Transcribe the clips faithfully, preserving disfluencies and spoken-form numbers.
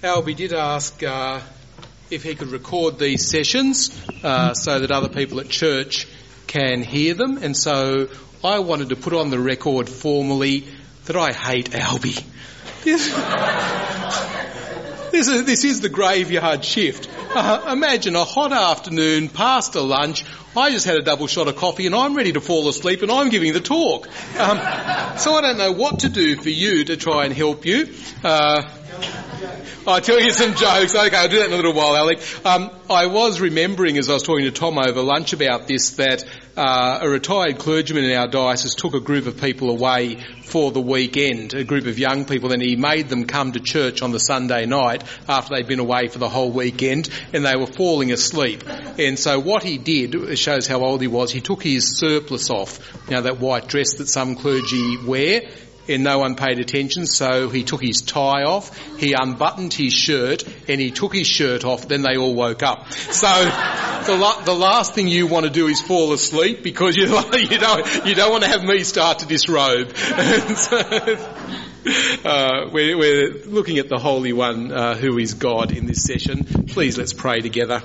Albie did ask uh, if he could record these sessions uh, so that other people at church can hear them, and so I wanted to put on the record formally that I hate Albie. This, this, is, this is the graveyard shift. Uh, imagine a hot afternoon, past a lunch, I just had a double shot of coffee and I'm ready to fall asleep and I'm giving the talk. Um, so I don't know what to do for you to try and help you. Uh, I'll tell you some jokes. Okay, I'll do that in a little while, Alec. Um, I was remembering as I was talking to Tom over lunch about this that uh, a retired clergyman in our diocese took a group of people away for the weekend, a group of young people, and he made them come to church on the Sunday night after they'd been away for the whole weekend, and they were falling asleep. And so what he did, it shows how old he was, he took his surplice off, you know, that white dress that some clergy wear, and no one paid attention, so he took his tie off, he unbuttoned his shirt, and he took his shirt off, then they all woke up. So the, la- the last thing you want to do is fall asleep, because you, you, don't, you don't want to have me start to disrobe. so, uh, we're, we're looking at the Holy One, uh, who is God, in this session. Please let's pray together.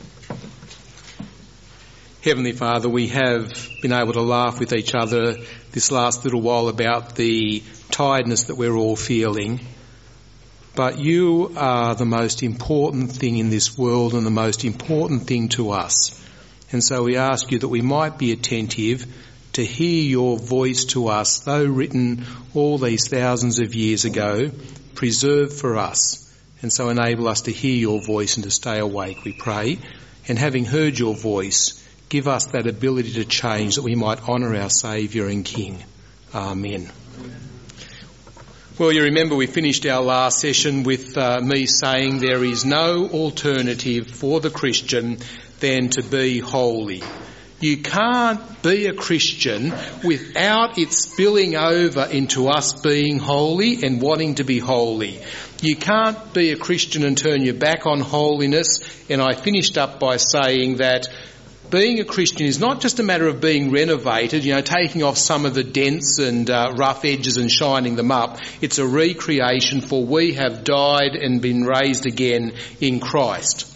Heavenly Father, we have been able to laugh with each other this last little while about the tiredness that we're all feeling. But you are the most important thing in this world and the most important thing to us. And so we ask you that we might be attentive to hear your voice to us, though written all these thousands of years ago, preserved for us. And so enable us to hear your voice and to stay awake, we pray. And having heard your voice, give us that ability to change that we might honour our Saviour and King. Amen. Well, you remember we finished our last session with uh, me saying there is no alternative for the Christian than to be holy. You can't be a Christian without it spilling over into us being holy and wanting to be holy. You can't be a Christian and turn your back on holiness. And I finished up by saying that being a Christian is not just a matter of being renovated, you know, taking off some of the dents and uh, rough edges and shining them up. It's a recreation, for we have died and been raised again in Christ.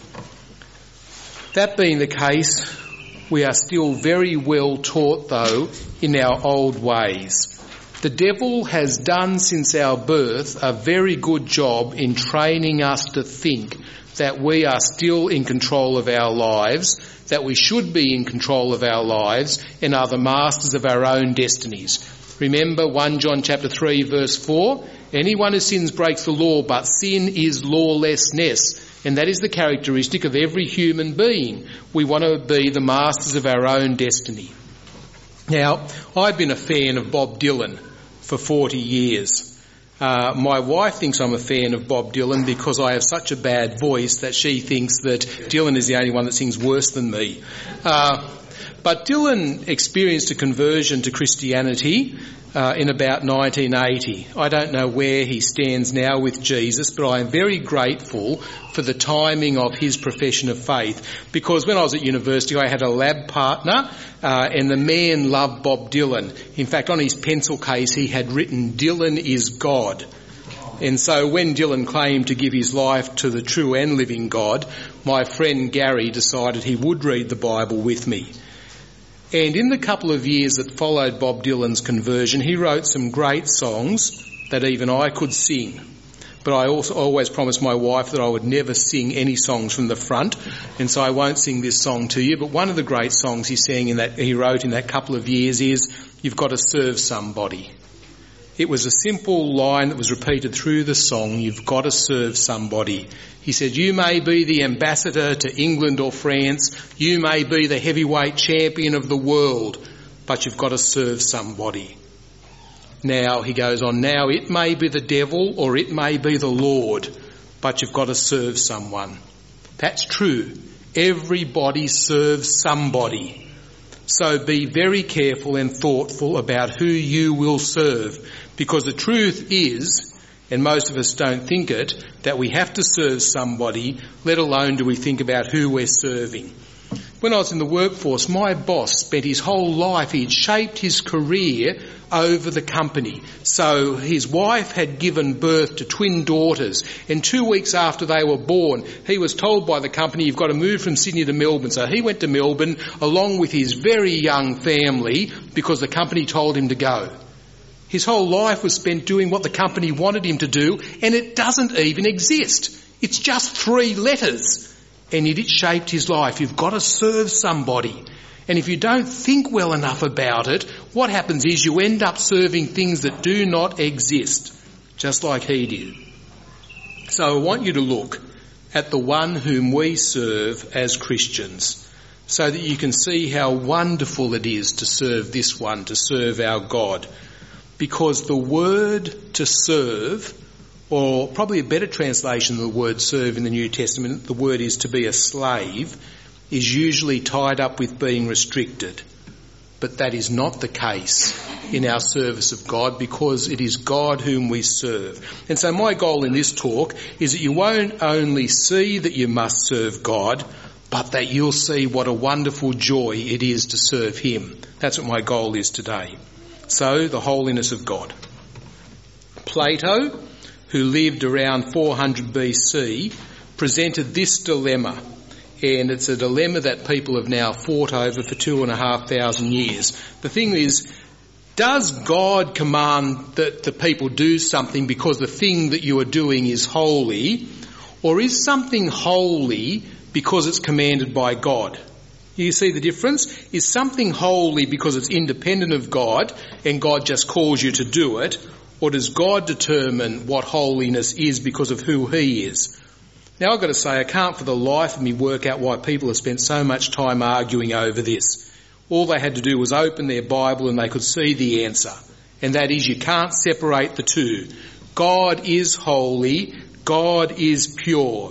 That being the case, we are still very well taught, though, in our old ways. The devil has done since our birth a very good job in training us to think that we are still in control of our lives, that we should be in control of our lives and are the masters of our own destinies. Remember First John chapter three verse four, anyone who sins breaks the law, but sin is lawlessness. And that is the characteristic of every human being. We want to be the masters of our own destiny. Now, I've been a fan of Bob Dylan for forty years. Uh, my wife thinks I'm a fan of Bob Dylan because I have such a bad voice that she thinks that Dylan is the only one that sings worse than me. Uh, but Dylan experienced a conversion to Christianity uh, in about nineteen eighty. I don't know where he stands now with Jesus, but I am very grateful for the timing of his profession of faith, because when I was at university I had a lab partner uh, and the man loved Bob Dylan. In fact, on his pencil case he had written, "Dylan is God." And so when Dylan claimed to give his life to the true and living God, my friend Gary decided he would read the Bible with me. And in the couple of years that followed Bob Dylan's conversion, he wrote some great songs that even I could sing. But I also always promised my wife that I would never sing any songs from the front, and so I won't sing this song to you. But one of the great songs he sang in that he wrote in that couple of years is, "You've got to serve somebody." It was a simple line that was repeated through the song, "You've got to serve somebody." He said, you may be the ambassador to England or France, you may be the heavyweight champion of the world, but you've got to serve somebody. Now, he goes on, now it may be the devil or it may be the Lord, but you've got to serve someone. That's true. Everybody serves somebody. So be very careful and thoughtful about who you will serve, because the truth is, and most of us don't think it, that we have to serve somebody, let alone do we think about who we're serving. When I was in the workforce, my boss spent his whole life, he had shaped his career over the company. So his wife had given birth to twin daughters, and two weeks after they were born, he was told by the company, you've got to move from Sydney to Melbourne. So he went to Melbourne along with his very young family because the company told him to go. His whole life was spent doing what the company wanted him to do, and it doesn't even exist. It's just three letters. And yet it shaped his life. You've got to serve somebody. And if you don't think well enough about it, what happens is you end up serving things that do not exist, just like he did. So I want you to look at the one whom we serve as Christians, so that you can see how wonderful it is to serve this one, to serve our God. Because the word to serve, or probably a better translation of the word serve in the New Testament, the word is to be a slave, is usually tied up with being restricted. But that is not the case in our service of God, because it is God whom we serve. And so my goal in this talk is that you won't only see that you must serve God, but that you'll see what a wonderful joy it is to serve him. That's what my goal is today. So, the holiness of God. Plato, who lived around four hundred B C, presented this dilemma, and it's a dilemma that people have now fought over for two and a half thousand years. The thing is, does God command that the people do something because the thing that you are doing is holy, or is something holy because it's commanded by God? You see the difference? Is something holy because it's independent of God and God just calls you to do it, or does God determine what holiness is because of who he is? Now I've got to say, I can't for the life of me work out why people have spent so much time arguing over this. All they had to do was open their Bible and they could see the answer. And that is, you can't separate the two. God is holy. God is pure.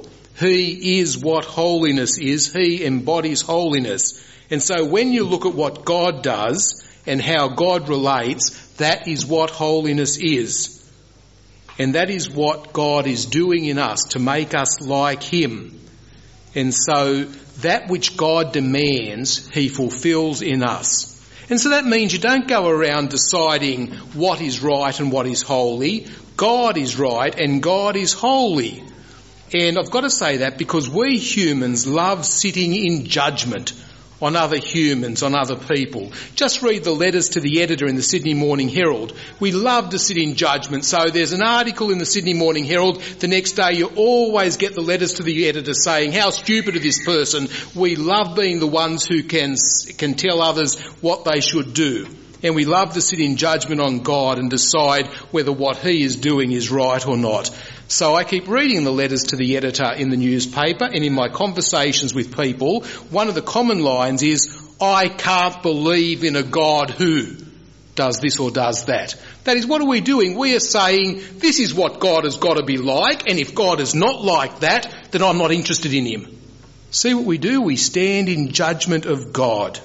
He is what holiness is. He embodies holiness. And so when you look at what God does and how God relates, that is what holiness is. And that is what God is doing in us to make us like him. And so that which God demands, he fulfills in us. And so that means you don't go around deciding what is right and what is holy. God is right and God is holy. And I've got to say that because we humans love sitting in judgment on other humans, on other people. Just read the letters to the editor in the Sydney Morning Herald. We love to sit in judgment. So there's an article in the Sydney Morning Herald. The next day you always get the letters to the editor saying, how stupid is this person? We love being the ones who can, can tell others what they should do. And we love to sit in judgment on God and decide whether what he is doing is right or not. So I keep reading the letters to the editor in the newspaper, and in my conversations with people, one of the common lines is, I can't believe in a God who does this or does that. That is, what are we doing? We are saying, this is what God has got to be like, and if God is not like that, then I'm not interested in him. See what we do? We stand in judgment of God.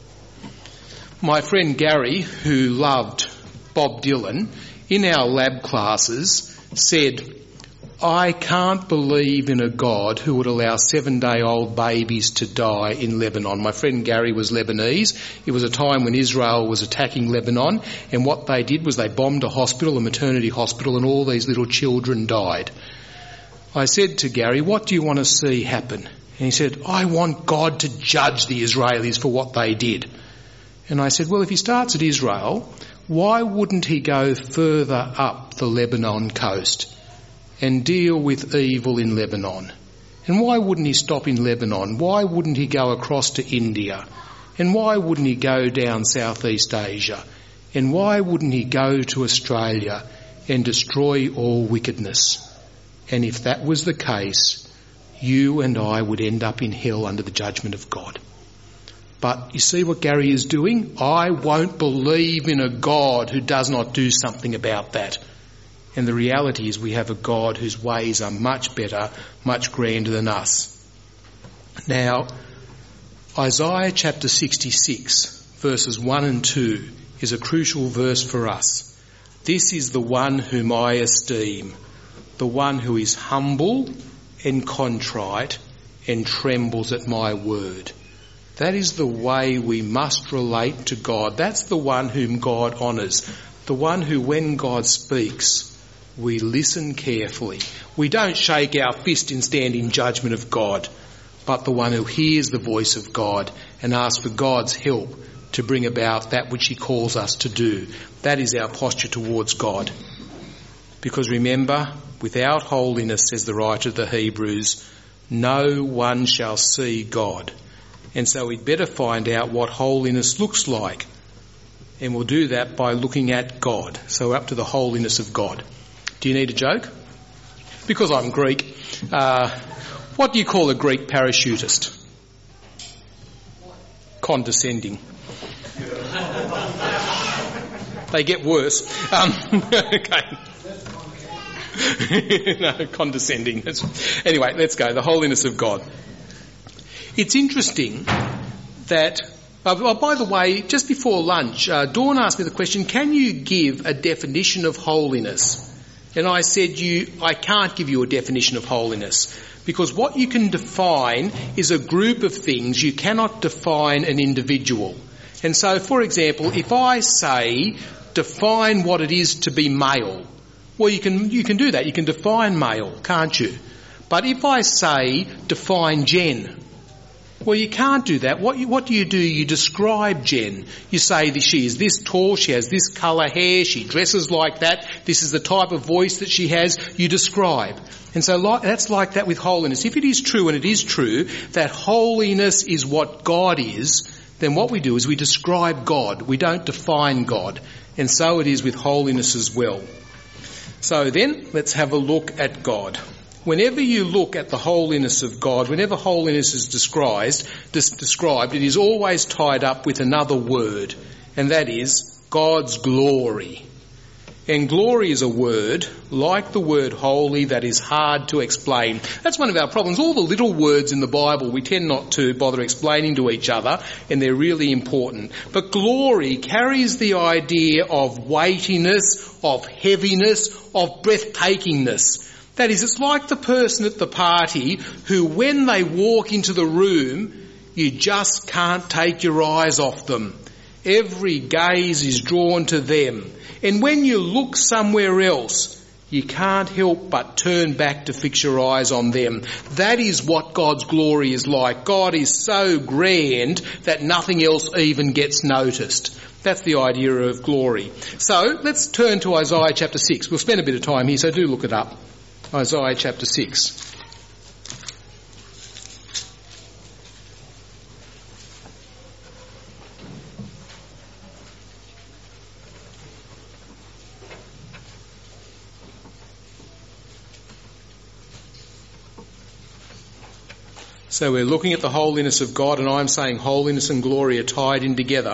My friend Gary, who loved Bob Dylan, in our lab classes said, I can't believe in a God who would allow seven-day-old babies to die in Lebanon. My friend Gary was Lebanese. It was a time when Israel was attacking Lebanon, and what they did was they bombed a hospital, a maternity hospital, and all these little children died. I said to Gary, what do you want to see happen? And he said, I want God to judge the Israelis for what they did. And I said, well, if he starts at Israel, why wouldn't he go further up the Lebanon coast and deal with evil in Lebanon? And why wouldn't he stop in Lebanon? Why wouldn't he go across to India? And why wouldn't he go down Southeast Asia? And why wouldn't he go to Australia and destroy all wickedness? And if that was the case, you and I would end up in hell under the judgment of God. But you see what Gary is doing? I won't believe in a God who does not do something about that. And the reality is we have a God whose ways are much better, much grander than us. Now, Isaiah chapter sixty-six, verses one and two, is a crucial verse for us. This is the one whom I esteem, the one who is humble and contrite and trembles at my word. That is the way we must relate to God. That's the one whom God honours. The one who, when God speaks, we listen carefully. We don't shake our fist and stand in judgment of God, but the one who hears the voice of God and asks for God's help to bring about that which he calls us to do. That is our posture towards God. Because remember, without holiness, says the writer of the Hebrews, no one shall see God. And so we'd better find out what holiness looks like. And we'll do that by looking at God. So we're up to the holiness of God. Do you need a joke? Because I'm Greek, uh, what do you call a Greek parachutist? Condescending. They get worse. Um, okay. No, condescending. Anyway, let's go. The holiness of God. It's interesting that, uh, oh, by the way, just before lunch, uh, Dawn asked me the question, can you give a definition of holiness? And I said, you, I can't give you a definition of holiness, because what you can define is a group of things. You cannot define an individual. And so, for example, if I say, define what it is to be male, well, you can, you can do that. You can define male, can't you? But if I say, define Jen, well, you can't do that. What, you, what do you do? You describe Jen. You say that she is this tall, she has this colour hair, she dresses like that, this is the type of voice that she has. You describe. And so like, that's like that with holiness. If it is true, and it is true, that holiness is what God is, then what we do is we describe God. We don't define God. And so it is with holiness as well. So then, let's have a look at God. Whenever you look at the holiness of God, whenever holiness is described, described, it is always tied up with another word, and that is God's glory. And glory is a word, like the word holy, that is hard to explain. That's one of our problems. All the little words in the Bible we tend not to bother explaining to each other, and they're really important. But glory carries the idea of weightiness, of heaviness, of breathtakingness. That is, it's like the person at the party who, when they walk into the room, you just can't take your eyes off them. Every gaze is drawn to them. And when you look somewhere else, you can't help but turn back to fix your eyes on them. That is what God's glory is like. God is so grand that nothing else even gets noticed. That's the idea of glory. So let's turn to Isaiah chapter six. We'll spend a bit of time here, so do look it up. Isaiah chapter six. So we're looking at the holiness of God, and I'm saying holiness and glory are tied in together.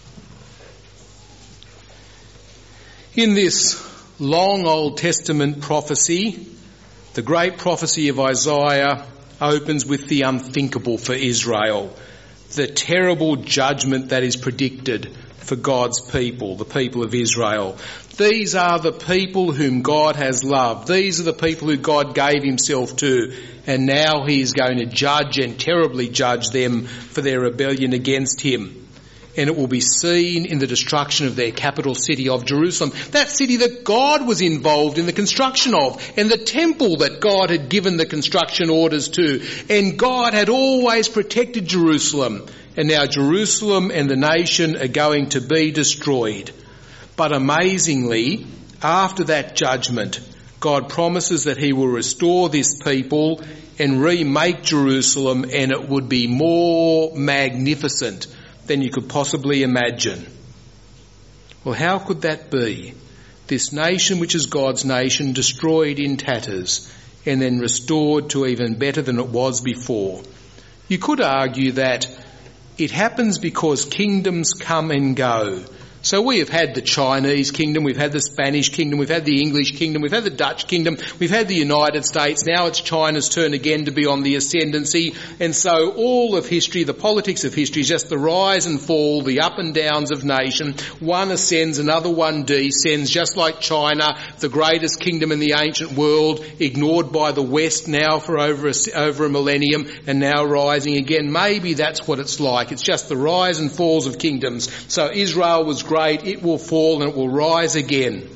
In this long Old Testament prophecy, the great prophecy of Isaiah opens with the unthinkable for Israel, the terrible judgment that is predicted for God's people, the people of Israel. These are the people whom God has loved. These are the people who God gave himself to, and now he is going to judge and terribly judge them for their rebellion against him. And it will be seen in the destruction of their capital city of Jerusalem, that city that God was involved in the construction of, and the temple that God had given the construction orders to. And God had always protected Jerusalem, and now Jerusalem and the nation are going to be destroyed. But amazingly, after that judgment, God promises that he will restore this people and remake Jerusalem, and it would be more magnificent than you could possibly imagine. Well, how could that be? This nation, which is God's nation, destroyed in tatters and then restored to even better than it was before. You could argue that it happens because kingdoms come and go. So we have had the Chinese kingdom, we've had the Spanish kingdom, we've had the English kingdom, we've had the Dutch kingdom, we've had the United States. Now it's China's turn again to be on the ascendancy. And so all of history, the politics of history, is just the rise and fall, the up and downs of nation. One ascends, another one descends, just like China, the greatest kingdom in the ancient world, ignored by the West now for over a, over a millennium, and now rising again. Maybe that's what it's like. It's just the rise and falls of kingdoms. So Israel was great, it will fall and it will rise again.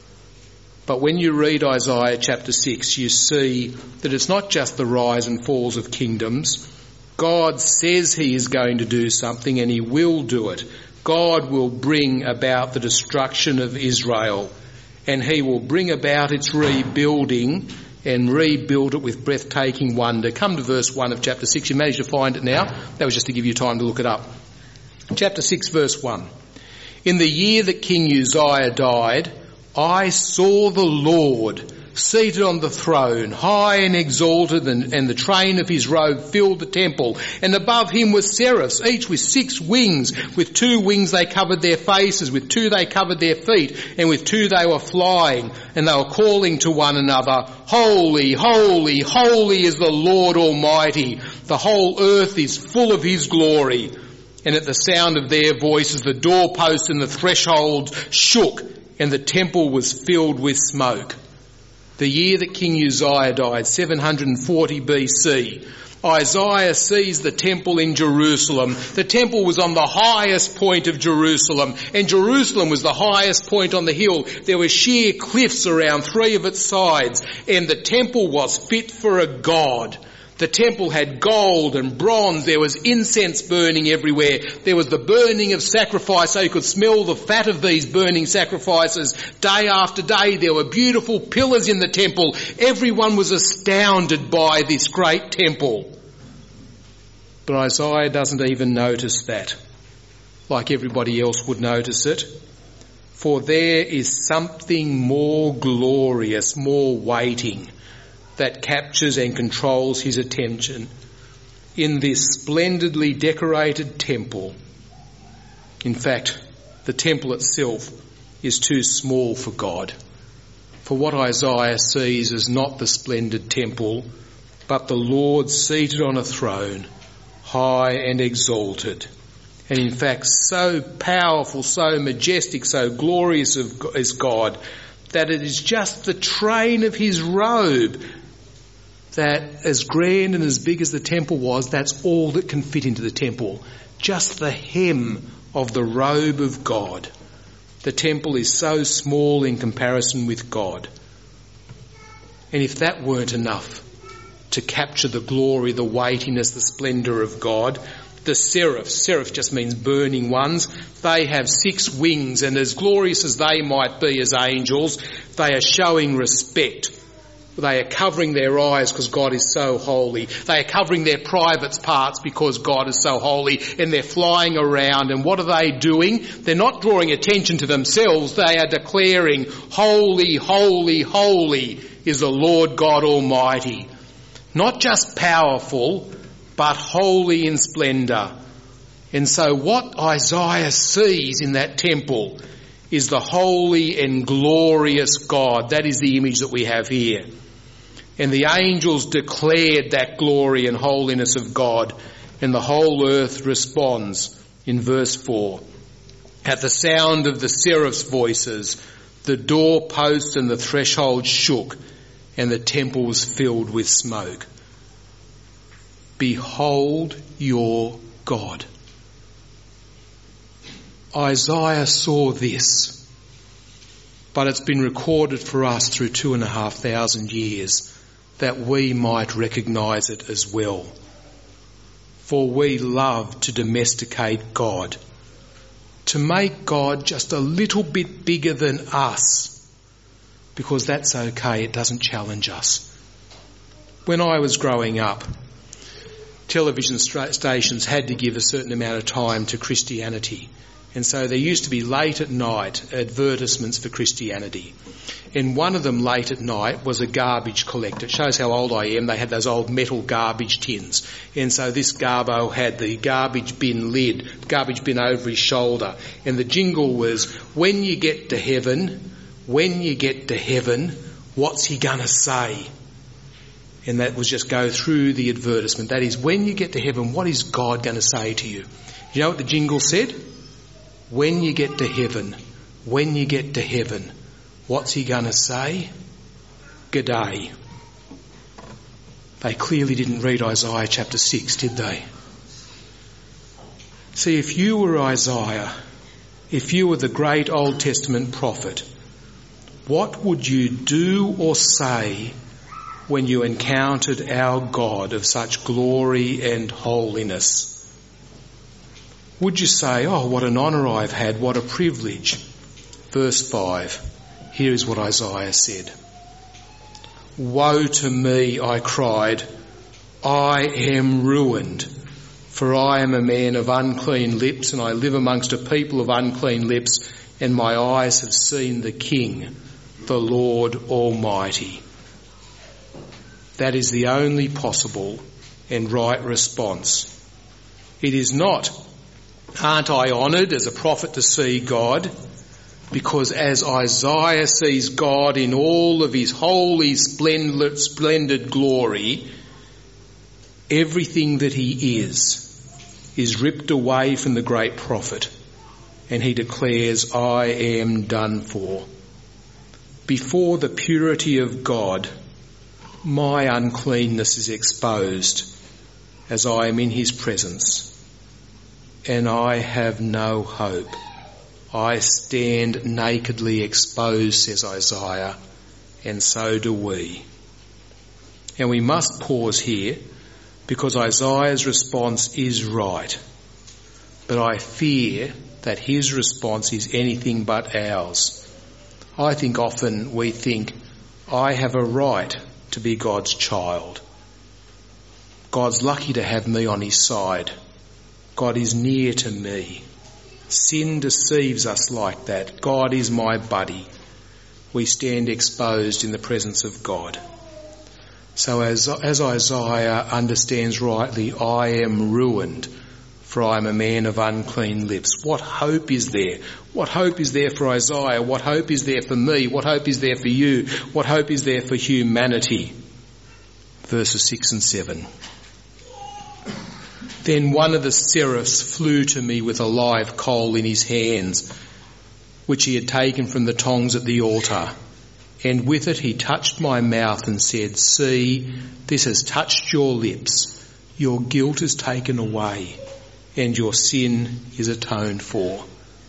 But when you read Isaiah chapter six, you see that it's not just the rise and falls of kingdoms. God says he is going to do something, and he will do it. God will bring about the destruction of Israel, and he will bring about its rebuilding and rebuild it with breathtaking wonder. Come to verse one of chapter six. You managed to find it now. That was just to give you time to look it up. Chapter six, verse one. In the year that King Uzziah died, I saw the Lord seated on the throne, high and exalted, and, and the train of his robe filled the temple. And above him were seraphs, each with six wings. With two wings they covered their faces, with two they covered their feet, and with two they were flying. And they were calling to one another, Holy, holy, holy is the Lord Almighty. The whole earth is full of his glory. And at the sound of their voices, the doorposts and the thresholds shook, and the temple was filled with smoke. The year that King Uzziah died, seven hundred forty B C, Isaiah sees the temple in Jerusalem. The temple was on the highest point of Jerusalem, and Jerusalem was the highest point on the hill. There were sheer cliffs around three of its sides, and the temple was fit for a god. The temple had gold and bronze. There was incense burning everywhere. There was the burning of sacrifice, so you could smell the fat of these burning sacrifices day after day. There were beautiful pillars in the temple. Everyone was astounded by this great temple. But Isaiah doesn't even notice that, like everybody else would notice it. For there is something more glorious, more waiting, that captures and controls his attention in this splendidly decorated temple. In fact, the temple itself is too small for God. For what Isaiah sees is not the splendid temple, but the Lord seated on a throne, high and exalted. And in fact, so powerful, so majestic, so glorious is God, that it is just the train of his robe that, as grand and as big as the temple was, that's all that can fit into the temple. Just the hem of the robe of God. The temple is so small in comparison with God. And if that weren't enough to capture the glory, the weightiness, the splendour of God, the seraphs, seraph just means burning ones, they have six wings, and as glorious as they might be as angels, they are showing respect. They are covering their eyes because God is so holy. They are covering their private parts because God is so holy, and they're flying around. And what are they doing? They're not drawing attention to themselves. They are declaring, Holy, holy, holy is the Lord God Almighty. Not just powerful, but holy in splendour. And so what Isaiah sees in that temple is the holy and glorious God. That is the image that we have here. And the angels declared that glory and holiness of God, and the whole earth responds in verse four. At the sound of the seraphs' voices, the doorposts and the threshold shook, and the temple was filled with smoke. Behold your God. Isaiah saw this, but it's been recorded for us through two and a half thousand years, that we might recognise it as well. For we love to domesticate God, to make God just a little bit bigger than us, because that's okay, it doesn't challenge us. When I was growing up, television stations had to give a certain amount of time to Christianity, And so there used to be late at night advertisements for Christianity. And one of them late at night was a garbage collector. It shows how old I am. They had those old metal garbage tins. And so this garbo had the garbage bin lid, garbage bin over his shoulder. And the jingle was, when you get to heaven, when you get to heaven, what's he gonna say? And that was just go through the advertisement. That is, when you get to heaven, what is God going to say to you? You know what the jingle said? When you get to heaven, when you get to heaven, what's he going to say? G'day. They clearly didn't read Isaiah chapter six, did they? See, if you were Isaiah, if you were the great Old Testament prophet, what would you do or say when you encountered our God of such glory and holiness? Would you say, oh, what an honour I've had, what a privilege? Verse five, here is what Isaiah said. Woe to me, I cried, I am ruined, for I am a man of unclean lips, and I live amongst a people of unclean lips, and my eyes have seen the King, the Lord Almighty. That is the only possible and right response. It is not, aren't I honoured as a prophet to see God? Because as Isaiah sees God in all of his holy, splendid, splendid glory, everything that he is, is ripped away from the great prophet, and he declares, I am done for. Before the purity of God, my uncleanness is exposed as I am in his presence, and I have no hope. I stand nakedly exposed, says Isaiah, and so do we. And we must pause here because Isaiah's response is right, but I fear that his response is anything but ours. I think often we think, I have a right to be God's child. God's lucky to have me on his side. God is near to me. Sin deceives us like that. God is my buddy. We stand exposed in the presence of God. So as, as Isaiah understands rightly, I am ruined, for I am a man of unclean lips. What hope is there? What hope is there for Isaiah? What hope is there for me? What hope is there for you? What hope is there for humanity? Verses six and seven. Then one of the seraphs flew to me with a live coal in his hands, which he had taken from the tongs at the altar. And with it he touched my mouth and said, see, this has touched your lips. Your guilt is taken away, and your sin is atoned for.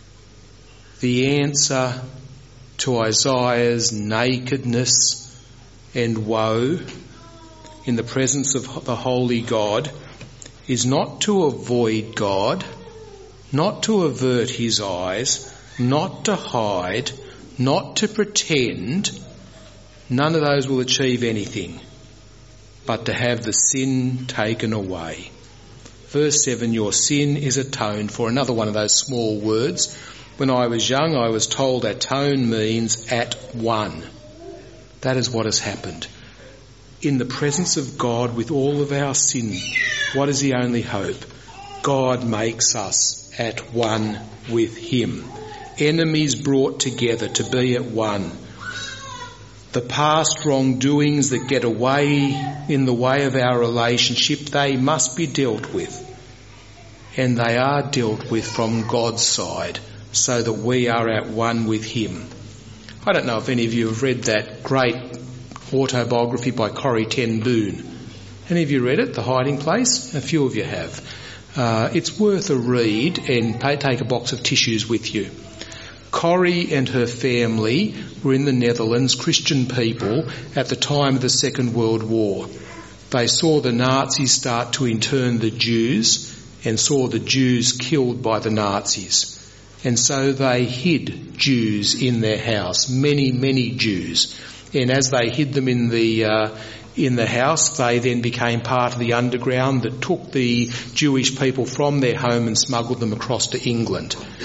The answer to Isaiah's nakedness and woe in the presence of the holy God is not to avoid God, not to avert his eyes, not to hide, not to pretend. None of those will achieve anything, but to have the sin taken away. Verse seven, your sin is atoned for. Another one of those small words. When I was young, I was told atone means at one. That is what has happened. In the presence of God with all of our sin, what is the only hope? God makes us at one with him. Enemies brought together to be at one. The past wrongdoings that get away in the way of our relationship, they must be dealt with. And they are dealt with from God's side so that we are at one with him. I don't know if any of you have read that great autobiography by Corrie ten Boom. Any of you read it, The Hiding Place? A few of you have. Uh, it's worth a read, and pay, take a box of tissues with you. Corrie and her family were in the Netherlands, Christian people, at the time of the Second World War. They saw the Nazis start to intern the Jews and saw the Jews killed by the Nazis. And so they hid Jews in their house, many, many Jews. And as they hid them in the uh, in the house, they then became part of the underground that took the Jewish people from their home and smuggled them across to England.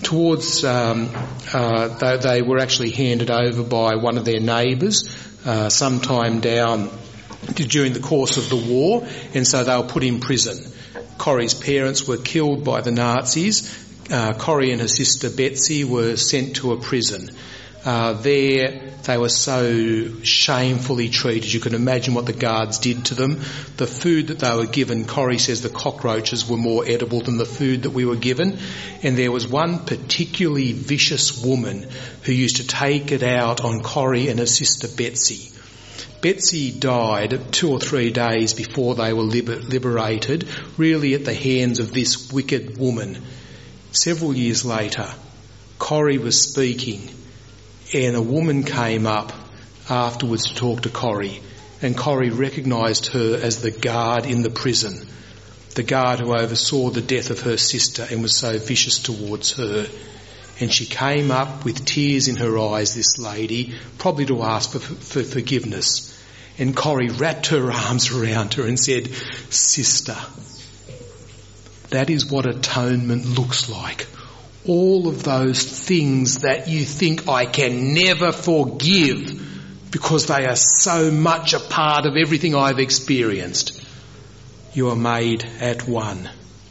towards, um, uh, they, they were actually handed over by one of their neighbours uh, sometime down during the course of the war, and so they were put in prison. Corrie's parents were killed by the Nazis. Uh, Corrie and her sister Betsy were sent to a prison. Uh, there they were so shamefully treated. You can imagine what the guards did to them. The food that they were given, Corrie says the cockroaches were more edible than the food that we were given. And there was one particularly vicious woman who used to take it out on Corrie and her sister Betsy. Betsy died two or three days before they were liber- liberated, really at the hands of this wicked woman. Several years later, Corrie was speaking, and a woman came up afterwards to talk to Corrie, and Corrie recognised her as the guard in the prison, the guard who oversaw the death of her sister and was so vicious towards her. And she came up with tears in her eyes, this lady, probably to ask for, for forgiveness. And Corrie wrapped her arms around her and said, "Sister, that is what atonement looks like. All of those things that you think I can never forgive because they are so much a part of everything I've experienced. You are made at one."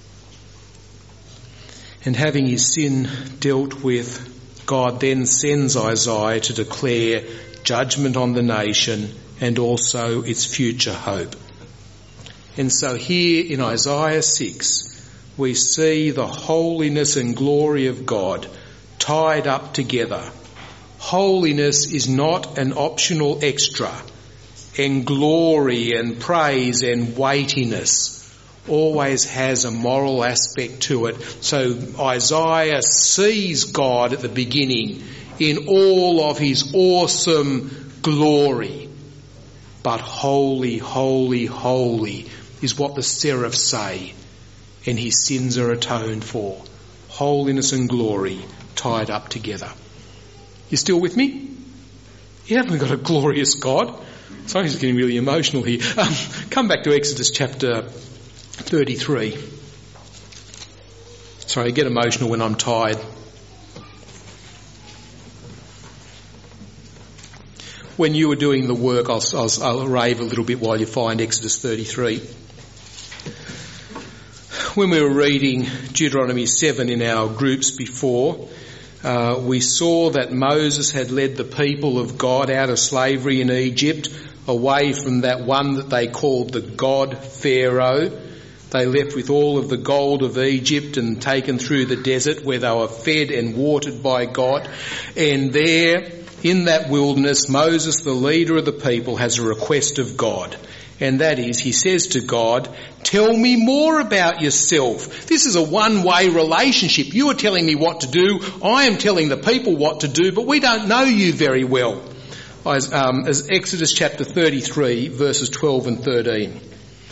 And having his sin dealt with, God then sends Isaiah to declare judgment on the nation and also its future hope. And so here in Isaiah six, we see the holiness and glory of God tied up together. Holiness is not an optional extra, and glory and praise and weightiness always has a moral aspect to it. So Isaiah sees God at the beginning in all of his awesome glory. But holy, holy, holy is what the seraphs say, and his sins are atoned for. Holiness and glory tied up together. You still with me? You haven't got a glorious God. Sorry, it's getting really emotional here. Um, come back to Exodus chapter thirty-three. Sorry, I get emotional when I'm tired. When you were doing the work, I'll, I'll, I'll rave a little bit while you find Exodus thirty-three. When we were reading Deuteronomy seven in our groups before, uh, we saw that Moses had led the people of God out of slavery in Egypt, away from that one that they called the God Pharaoh. They left with all of the gold of Egypt and taken through the desert where they were fed and watered by God. And there, in that wilderness, Moses, the leader of the people, has a request of God. And that is, he says to God, "Tell me more about yourself." This is a one-way relationship. You are telling me what to do. I am telling the people what to do, but we don't know you very well. As, um, as Exodus chapter thirty-three, verses twelve and thirteen.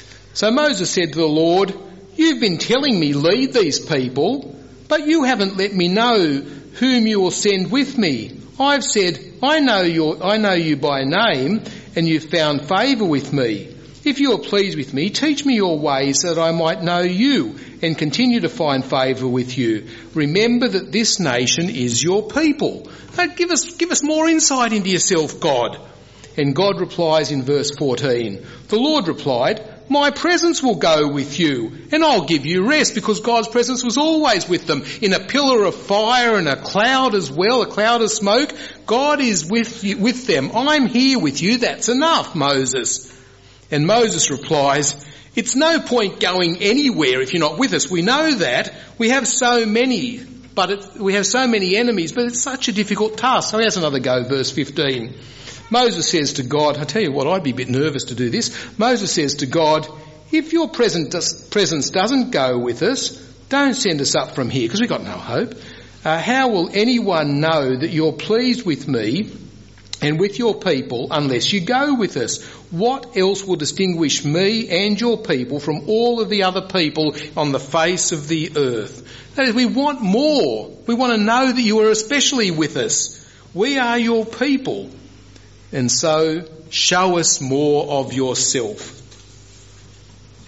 So Moses said to the Lord, "You've been telling me lead these people, but you haven't let me know whom you will send with me. I've said, I know your, I know you by name, and you've found favour with me. If you are pleased with me, teach me your ways so that I might know you and continue to find favour with you. Remember that this nation is your people." But give us, give us more insight into yourself, God. And God replies in verse fourteen, the Lord replied, "My presence will go with you, and I'll give you rest," because God's presence was always with them, in a pillar of fire and a cloud as well, a cloud of smoke. God is with you, with them. "I'm here with you, that's enough, Moses." And Moses replies, "It's no point going anywhere if you're not with us. We know that. We have so many, but it, we have so many enemies, but it's such a difficult task." So here's another go, verse fifteen. Moses says to God, I tell you what, I'd be a bit nervous to do this. Moses says to God, "If your presence doesn't go with us, don't send us up from here," because we've got no hope. Uh, "how will anyone know that you're pleased with me and with your people unless you go with us? What else will distinguish me and your people from all of the other people on the face of the earth?" That is, we want more. We want to know that you are especially with us. We are your people. And so, show us more of yourself.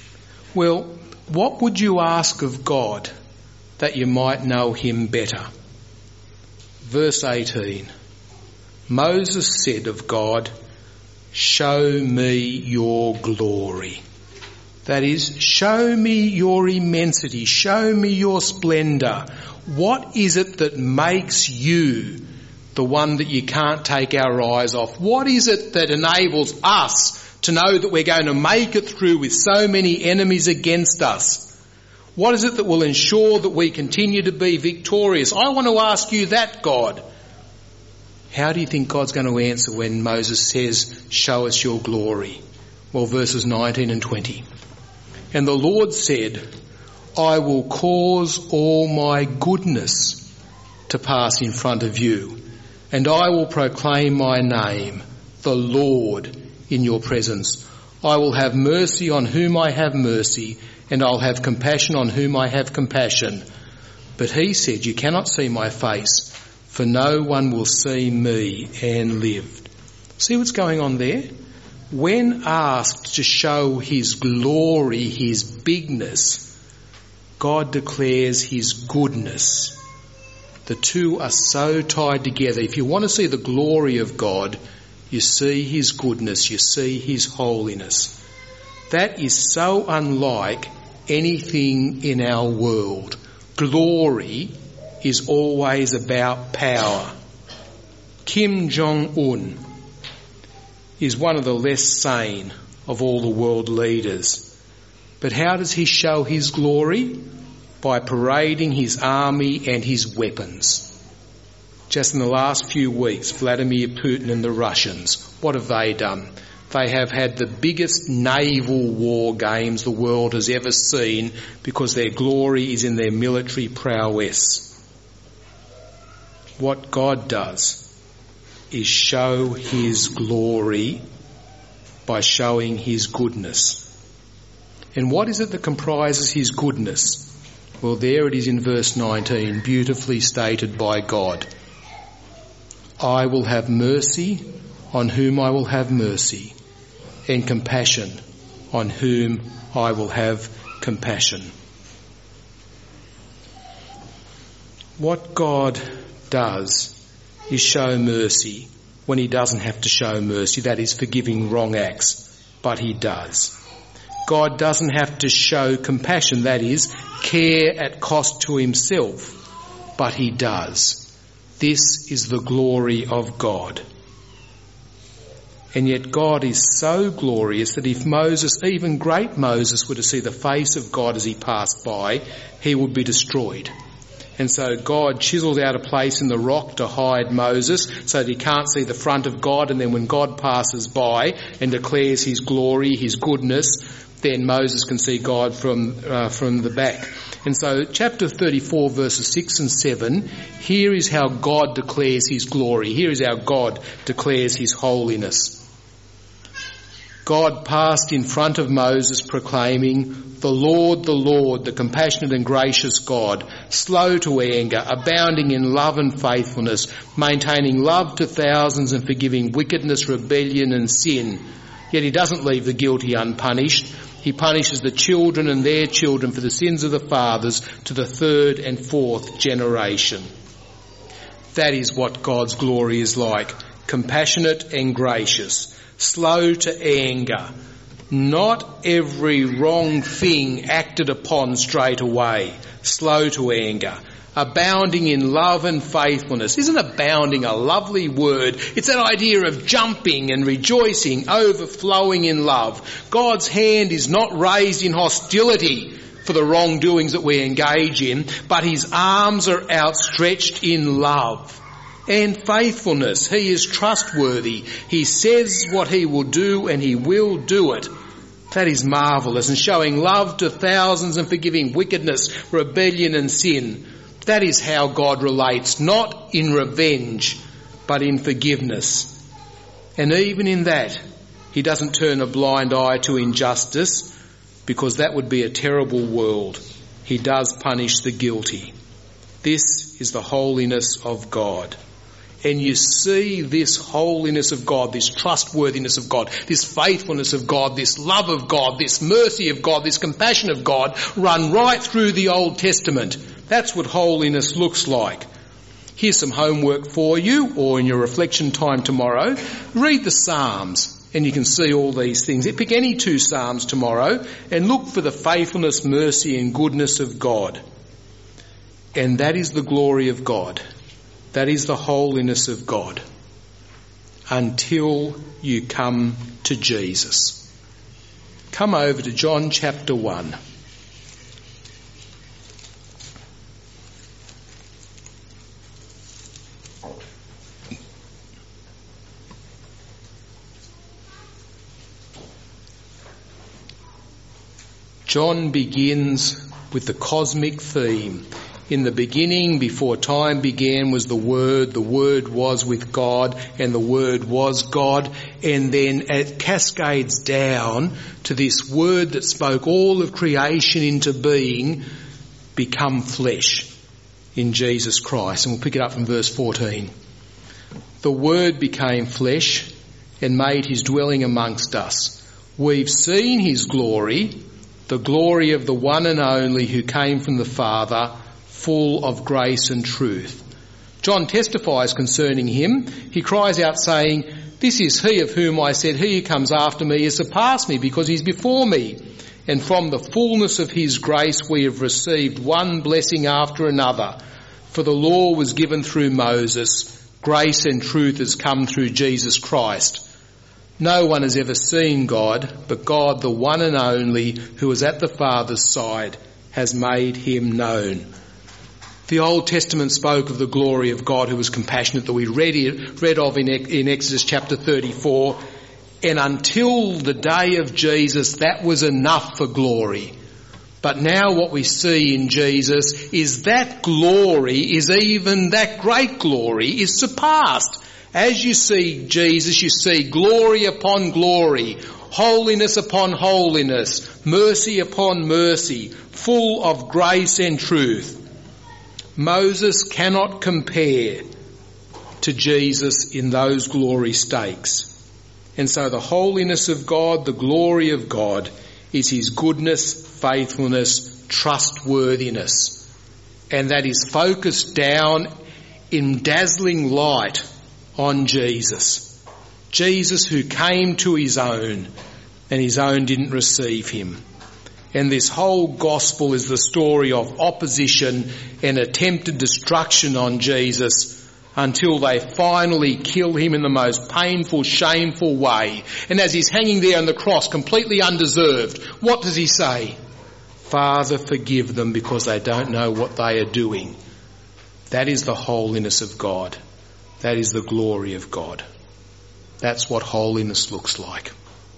Well, what would you ask of God that you might know him better? Verse eighteen. Moses said of God, "Show me your glory." That is, show me your immensity, show me your splendour. What is it that makes you the one that you can't take our eyes off? What is it that enables us to know that we're going to make it through with so many enemies against us? What is it that will ensure that we continue to be victorious? I want to ask you that, God. How do you think God's going to answer when Moses says, "Show us your glory"? Well, verses nineteen and twenty. And the Lord said, "I will cause all my goodness to pass in front of you, and I will proclaim my name, the Lord, in your presence. I will have mercy on whom I have mercy, and I'll have compassion on whom I have compassion." But he said, "You cannot see my face, for no one will see me and live." See what's going on there? When asked to show his glory, his bigness, God declares his goodness. The two are so tied together. If you want to see the glory of God, you see his goodness, you see his holiness. That is so unlike anything in our world. Glory is always about power. Kim Jong-un is one of the less sane of all the world leaders. But how does he show his glory? By parading his army and his weapons. Just in the last few weeks, Vladimir Putin and the Russians, what have they done? They have had the biggest naval war games the world has ever seen because their glory is in their military prowess. What God does is show his glory by showing his goodness. And what is it that comprises his goodness? Well, there it is in verse nineteen, beautifully stated by God. "I will have mercy on whom I will have mercy, and compassion on whom I will have compassion." What God does is show mercy when he doesn't have to show mercy, that is forgiving wrong acts, but he does. God doesn't have to show compassion, that is care at cost to himself, but he does. This is the glory of God. And yet God is so glorious that if Moses, even great Moses, were to see the face of God as he passed by, he would be destroyed. And so God chisels out a place in the rock to hide Moses so that he can't see the front of God, and then when God passes by and declares his glory, his goodness, then Moses can see God from uh, from the back. And so chapter thirty-four, verses six and seven, here is how God declares his glory. Here is how God declares his holiness. God passed in front of Moses proclaiming, "The Lord, the Lord, the compassionate and gracious God, slow to anger, abounding in love and faithfulness, maintaining love to thousands and forgiving wickedness, rebellion and sin." Yet he doesn't leave the guilty unpunished. He punishes the children and their children for the sins of the fathers to the third and fourth generation. That is what God's glory is like. Compassionate and gracious. Slow to anger. Not every wrong thing acted upon straight away. Slow to anger. Abounding in love and faithfulness. Isn't abounding a lovely word? It's that idea of jumping and rejoicing, overflowing in love. God's hand is not raised in hostility for the wrongdoings that we engage in, but his arms are outstretched in love. And faithfulness. He is trustworthy. He says what he will do and he will do it. That is marvellous. And showing love to thousands and forgiving wickedness, rebellion and sin. That is how God relates, not in revenge, but in forgiveness. And even in that, he doesn't turn a blind eye to injustice, because that would be a terrible world. He does punish the guilty. This is the holiness of God. And you see this holiness of God, this trustworthiness of God, this faithfulness of God, this love of God, this mercy of God, this compassion of God run right through the Old Testament. That's what holiness looks like. Here's some homework for you, or in your reflection time tomorrow. Read the Psalms and you can see all these things. Pick any two Psalms tomorrow and look for the faithfulness, mercy and goodness of God. And that is the glory of God. That is the holiness of God. Until you come to Jesus. Come over to John chapter one. John begins with the cosmic theme. In the beginning, before time began, was the Word. The Word was with God, and the Word was God. And then it cascades down to this Word that spoke all of creation into being, become flesh in Jesus Christ. And we'll pick it up from verse fourteen. The Word became flesh and made his dwelling amongst us. We've seen his glory, the glory of the one and only who came from the Father, full of grace and truth. John testifies concerning him. He cries out saying, "This is he of whom I said, he who comes after me has surpassed me because he's before me. And from the fullness of his grace we have received one blessing after another. For the law was given through Moses. Grace and truth has come through Jesus Christ. No one has ever seen God, but God, the one and only, who is at the Father's side, has made him known." The Old Testament spoke of the glory of God who was compassionate, that we read, read of in, in Exodus chapter thirty-four. And until the day of Jesus, that was enough for glory. But now what we see in Jesus is that glory is even, that great glory is surpassed. As you see Jesus, you see glory upon glory, holiness upon holiness, mercy upon mercy, full of grace and truth. Moses cannot compare to Jesus in those glory stakes. And so the holiness of God, the glory of God, is his goodness, faithfulness, trustworthiness. And that is focused down in dazzling light on Jesus. Jesus who came to his own, and his own didn't receive him. And this whole gospel is the story of opposition and attempted destruction on Jesus until they finally kill him in the most painful, shameful way. And as he's hanging there on the cross, completely undeserved, what does he say? "Father, forgive them because they don't know what they are doing." That is the holiness of God. That is the glory of God. That's what holiness looks like.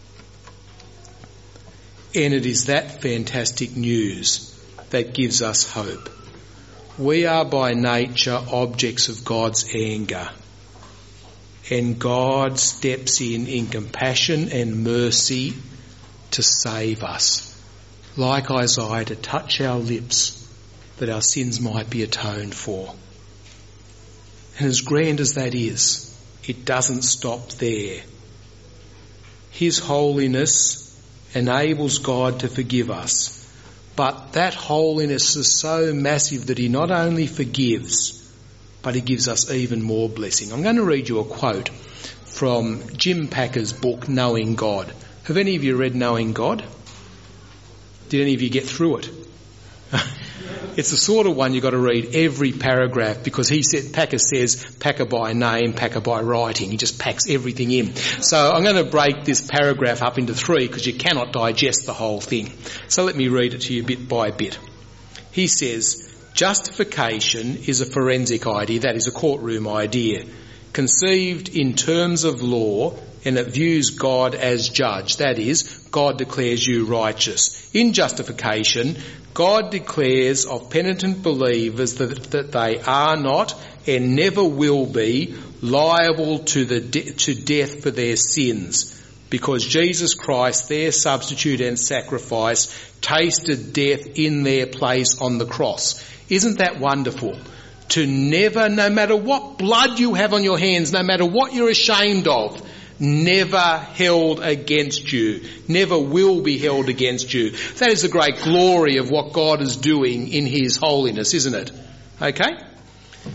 And it is that fantastic news that gives us hope. We are by nature objects of God's anger. And God steps in in compassion and mercy to save us. Like Isaiah, to touch our lips that our sins might be atoned for. And as grand as that is, it doesn't stop there. His holiness enables God to forgive us. But that holiness is so massive that he not only forgives, but he gives us even more blessing. I'm going to read you a quote from Jim Packer's book, Knowing God. Have any of you read Knowing God? Did any of you get through it? It's the sort of one you've got to read every paragraph, because he said, Packer says, Packer by name, Packer by writing. He just packs everything in. So I'm going to break this paragraph up into three because you cannot digest the whole thing. So let me read it to you bit by bit. He says, justification is a forensic idea, that is a courtroom idea, conceived in terms of law, and it views God as judge. That is, God declares you righteous. In justification, God declares of penitent believers that, that they are not and never will be liable to the de- to death for their sins, because Jesus Christ, their substitute and sacrifice, tasted death in their place on the cross. Isn't that wonderful? To never, no matter what blood you have on your hands, no matter what you're ashamed of, never held against you, never will be held against you. That is the great glory of what God is doing in his holiness, isn't it? Okay?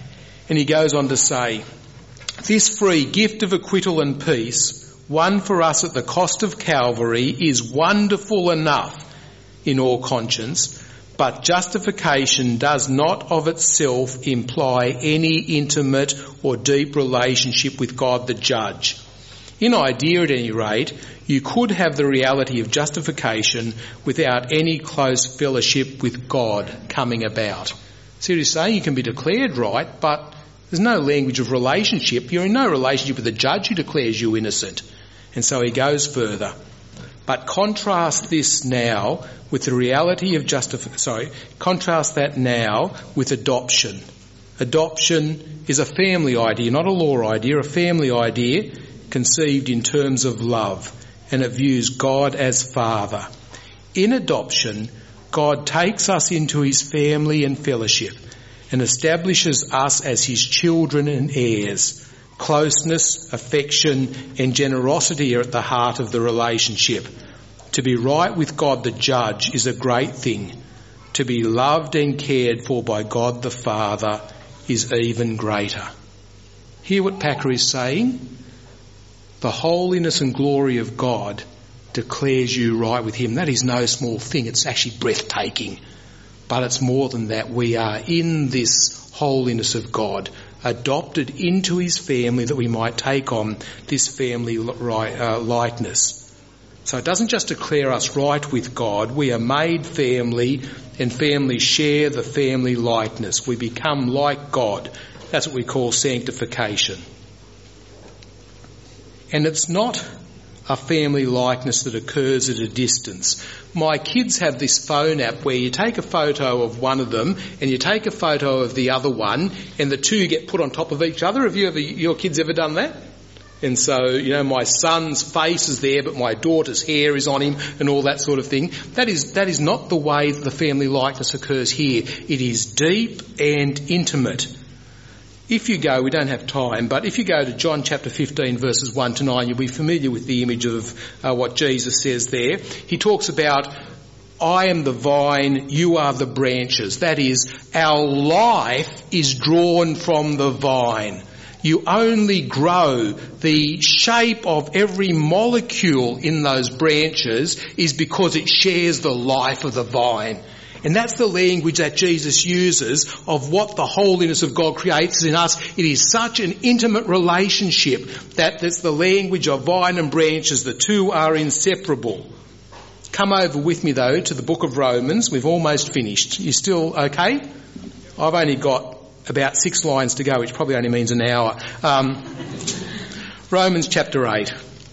And he goes on to say, this free gift of acquittal and peace, won for us at the cost of Calvary, is wonderful enough in all conscience, but justification does not of itself imply any intimate or deep relationship with God the judge. In idea, at any rate, you could have the reality of justification without any close fellowship with God coming about. So he's saying you can be declared right, but there's no language of relationship. You're in no relationship with the judge who declares you innocent. And so he goes further. But contrast this now with the reality of justification. Sorry, contrast that now with adoption. Adoption is a family idea, not a law idea, a family idea conceived in terms of love, and it views God as Father. In adoption, God takes us into his family and fellowship and establishes us as his children and heirs. Closeness, affection and generosity are at the heart of the relationship. To be right with God the judge is a great thing. To be loved and cared for by God the Father is even greater. Hear what Packer is saying? The holiness and glory of God declares you right with him. That is no small thing. It's actually breathtaking. But it's more than that. We are in this holiness of God, adopted into his family that we might take on this family likeness. So it doesn't just declare us right with God. We are made family, and families share the family likeness. We become like God. That's what we call sanctification. And it's not a family likeness that occurs at a distance. My kids have this phone app where you take a photo of one of them and you take a photo of the other one, and the two get put on top of each other. Have you ever, your kids ever done that? And so, you know, my son's face is there, but my daughter's hair is on him and all that sort of thing. That is, that is not the way that the family likeness occurs here. It is deep and intimate. If you go, we don't have time, but if you go to John chapter fifteen verses one to nine, you'll be familiar with the image of uh, what Jesus says there. He talks about, I am the vine, you are the branches. That is, our life is drawn from the vine. You only grow. The shape of every molecule in those branches is because it shares the life of the vine. And that's the language that Jesus uses of what the holiness of God creates in us. It is such an intimate relationship that it's the language of vine and branches. The two are inseparable. Come over with me though to the book of Romans. We've almost finished. You still okay? I've only got about six lines to go, which probably only means an hour. Um, Romans chapter eight.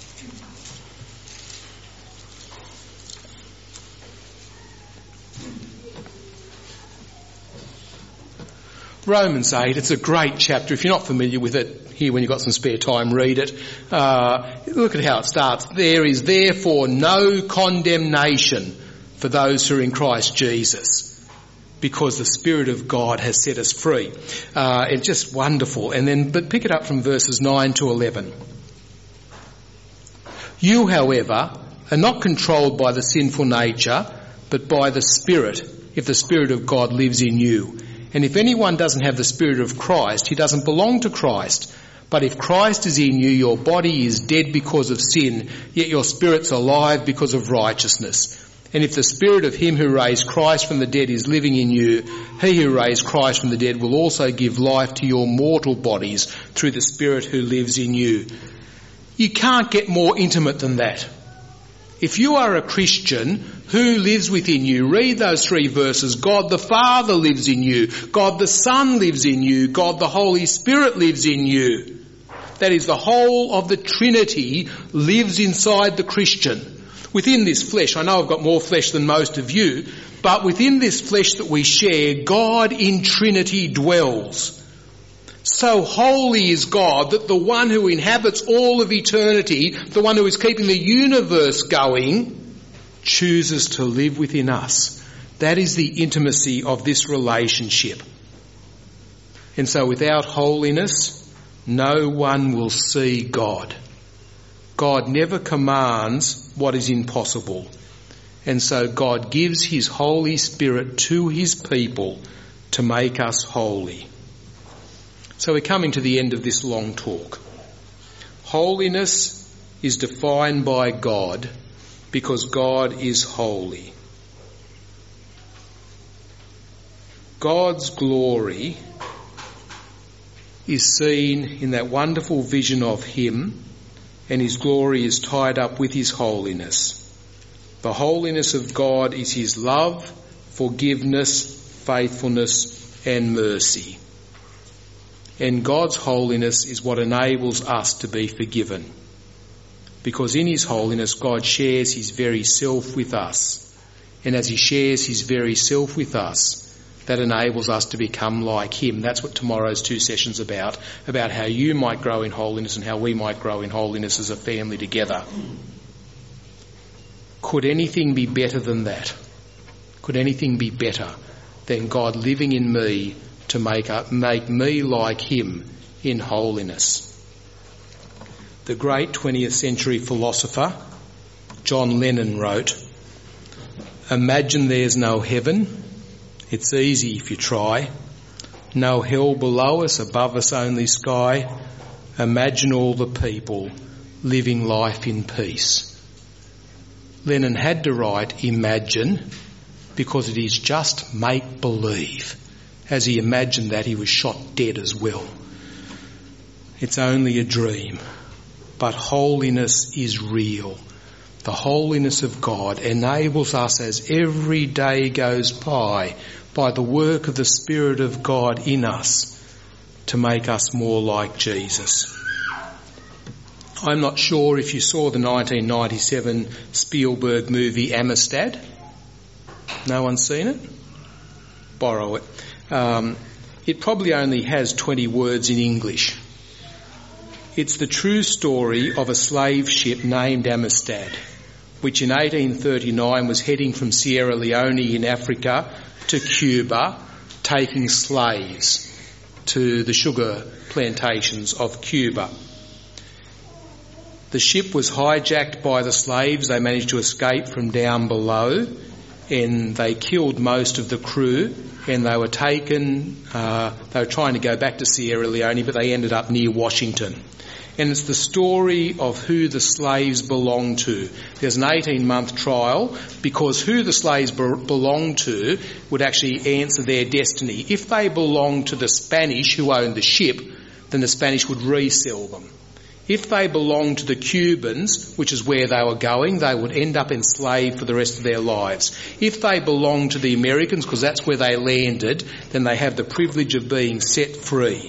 Romans eight, it's a great chapter. If you're not familiar with it, here when you've got some spare time, read it. Uh, look at how it starts. There is therefore no condemnation for those who are in Christ Jesus, because the Spirit of God has set us free. Uh, it's just wonderful. And then, but pick it up from verses nine to eleven. You, however, are not controlled by the sinful nature, but by the Spirit, if the Spirit of God lives in you. And if anyone doesn't have the Spirit of Christ, he doesn't belong to Christ. But if Christ is in you, your body is dead because of sin, yet your spirit's alive because of righteousness. And if the Spirit of him who raised Christ from the dead is living in you, he who raised Christ from the dead will also give life to your mortal bodies through the Spirit who lives in you. You can't get more intimate than that. If you are a Christian, who lives within you? Read those three verses. God the Father lives in you. God the Son lives in you. God the Holy Spirit lives in you. That is, the whole of the Trinity lives inside the Christian. Within this flesh, I know I've got more flesh than most of you, but within this flesh that we share, God in Trinity dwells. So holy is God that the one who inhabits all of eternity, the one who is keeping the universe going, chooses to live within us. That is the intimacy of this relationship. And so without holiness, no one will see God. God never commands what is impossible. And so God gives his Holy Spirit to his people to make us holy. So we're coming to the end of this long talk. Holiness is defined by God because God is holy. God's glory is seen in that wonderful vision of him, and his glory is tied up with his holiness. The holiness of God is his love, forgiveness, faithfulness and mercy. And God's holiness is what enables us to be forgiven. Because in his holiness, God shares his very self with us. And as he shares his very self with us, that enables us to become like him. That's what tomorrow's two sessions about, about how you might grow in holiness and how we might grow in holiness as a family together. Could anything be better than that? Could anything be better than God living in me to make up, make me like him in holiness? The great twentieth century philosopher John Lennon wrote, "Imagine there's no heaven. It's easy if you try. No hell below us, above us only sky. Imagine all the people living life in peace." Lennon had to write imagine because it is just make-believe. As he imagined that, he was shot dead as well. It's only a dream. But holiness is real. The holiness of God enables us, as every day goes by, by the work of the Spirit of God in us, to make us more like Jesus. I'm not sure if you saw the nineteen ninety-seven Spielberg movie Amistad. No one's seen it? Borrow it. Um, it probably only has twenty words in English. It's the true story of a slave ship named Amistad, which in eighteen thirty-nine was heading from Sierra Leone in Africa to Cuba, taking slaves to the sugar plantations of Cuba. The ship was hijacked by the slaves. They managed to escape from down below, and they killed most of the crew, and they were taken, uh, they were trying to go back to Sierra Leone, but they ended up near Washington. And it's the story of who the slaves belong to. There's an eighteen-month trial because who the slaves be- belong to would actually answer their destiny. If they belonged to the Spanish who owned the ship, then the Spanish would resell them. If they belonged to the Cubans, which is where they were going, they would end up enslaved for the rest of their lives. If they belonged to the Americans, because that's where they landed, then they have the privilege of being set free.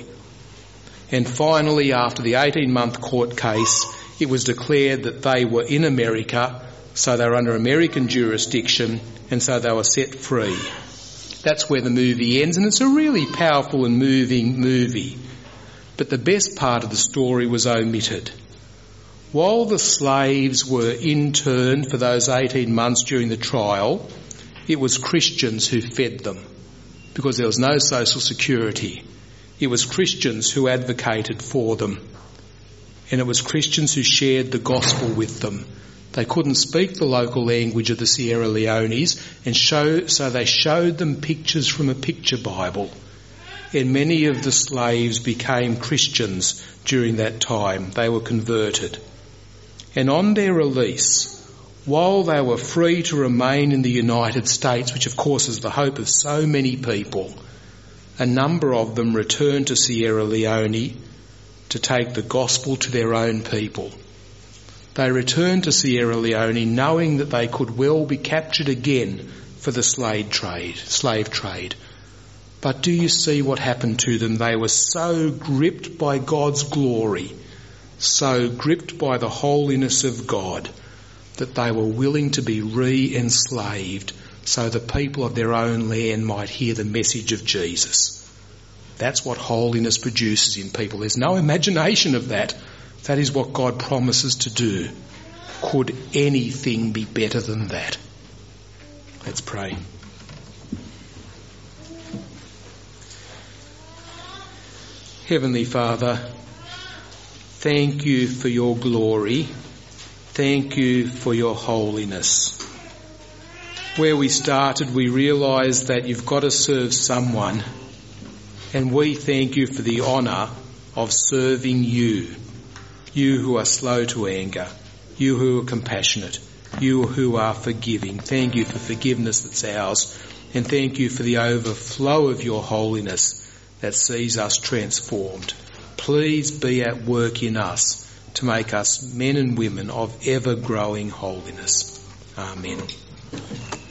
And finally, after the eighteen-month court case, it was declared that they were in America, so they were under American jurisdiction, and so they were set free. That's where the movie ends, and it's a really powerful and moving movie. But the best part of the story was omitted. While the slaves were interned for those eighteen months during the trial, it was Christians who fed them, because there was no social security. It was Christians who advocated for them. And it was Christians who shared the gospel with them. They couldn't speak the local language of the Sierra Leones, and show, so they showed them pictures from a picture Bible. And many of the slaves became Christians during that time. They were converted. And on their release, while they were free to remain in the United States, which of course is the hope of so many people, a number of them returned to Sierra Leone to take the gospel to their own people. They returned to Sierra Leone knowing that they could well be captured again for the slave trade, slave trade. But do you see what happened to them? They were so gripped by God's glory, so gripped by the holiness of God, that they were willing to be re-enslaved so the people of their own land might hear the message of Jesus. That's what holiness produces in people. There's no imagination of that. That is what God promises to do. Could anything be better than that? Let's pray. Heavenly Father, thank you for your glory. Thank you for your holiness. Where we started, we realised that you've got to serve someone, And we thank you for the honour of serving you, you who are slow to anger, you who are compassionate, you who are forgiving. Thank you for forgiveness that's ours, and thank you for the overflow of your holiness that sees us transformed. Please be at work in us to make us men and women of ever-growing holiness. Amen.